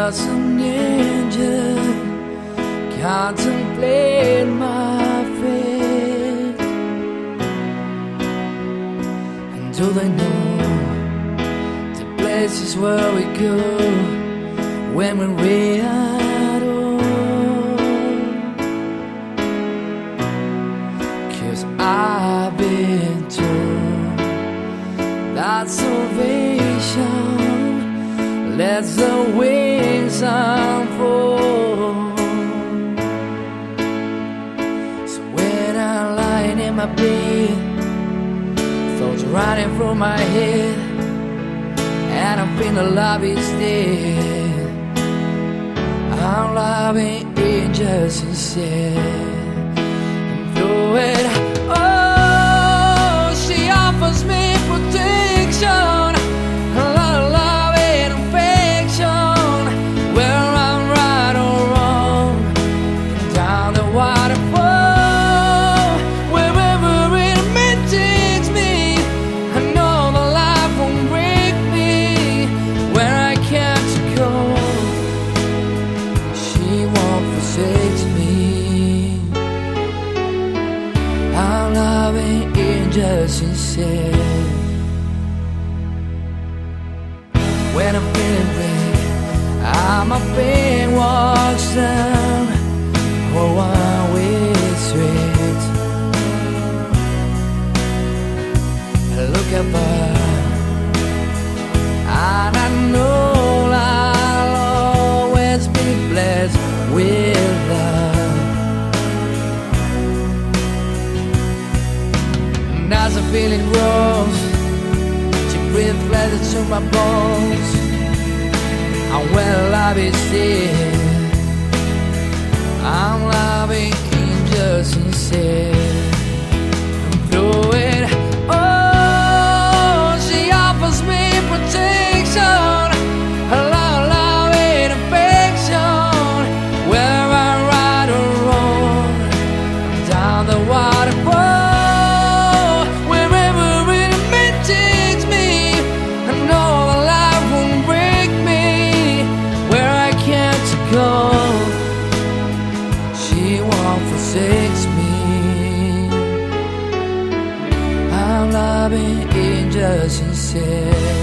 just an angel, contemplate my fate. And do they know the places where we go when we're at home? 'Cause I've been told that salvation lets the wings unfold. So when I'm lying in my bed, thoughts running through my head, and I'm feeling love is dead, I'm loving angels instead. And through it, oh, she offers me protection, a lot of love and affection, where I'm right or wrong, down the waterfall, wherever it may takes me. I know the life won't break me, where I can't go, she won't forsake me. I'm loving angels instead. When I'm feeling weak, my pain walks down a one-way street. I look above, and I know I'll always be blessed with love. And as the feeling grows, she breathes pleasure to my bones. And when love is dead, I'm loving angels instead. And through it, oh, she offers me protection, a lot of love and affection, where I'm right or wrong, down the waterfall, wherever it may take me. I know the life won't break me, where I can't go, she won't forsake me. I'm loving angels instead.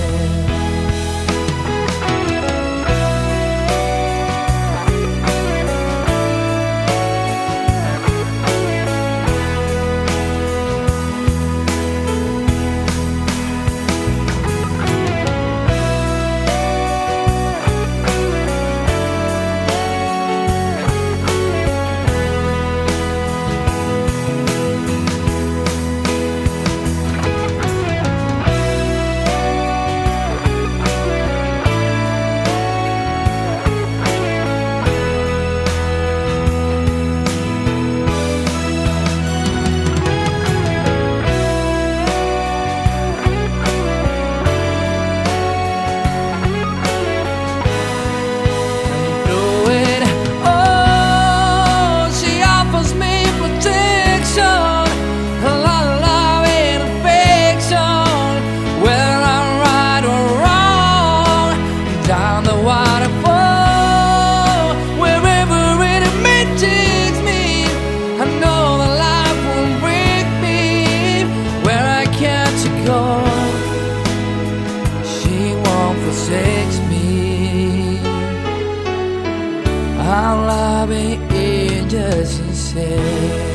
I'm loving angels instead.